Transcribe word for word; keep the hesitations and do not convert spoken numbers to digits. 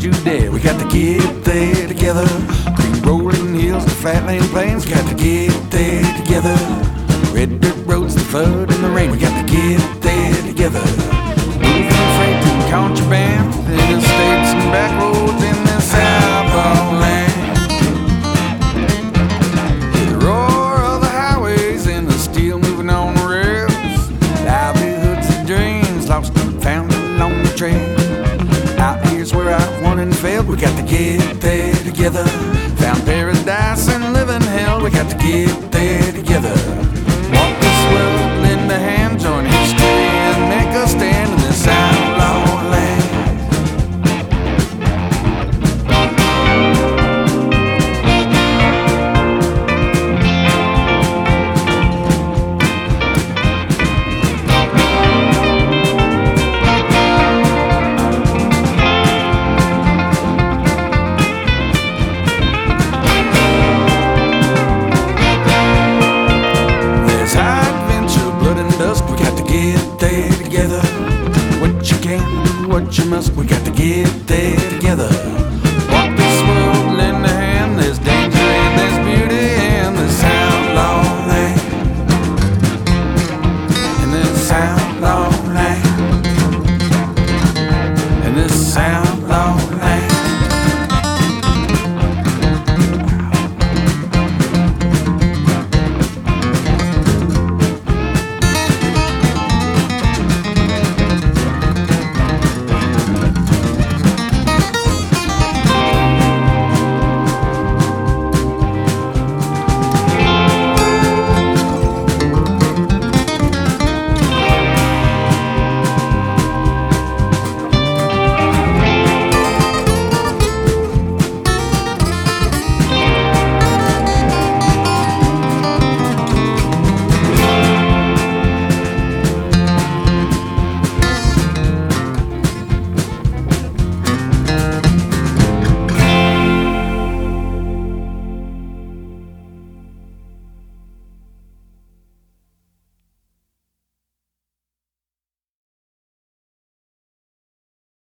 you dare. We got to get there together. Green rolling hills, the flatland plains, got to get there together. Red dirt roads, the flood and the rain, we got to get there together. Moving freight and contraband, interstates and back roads in this outlaw land. Hear the roar of the highways and the steel moving on the rails. Livelihoods and dreams lost and found along the trail. Out here's where I've won and failed, we got to get there together. Found paradise and living hell, we got to get there together. Walk this world, lend a hand, join history and make a stand in this outlaw land. Get there together. What you can, what you must, we got to get there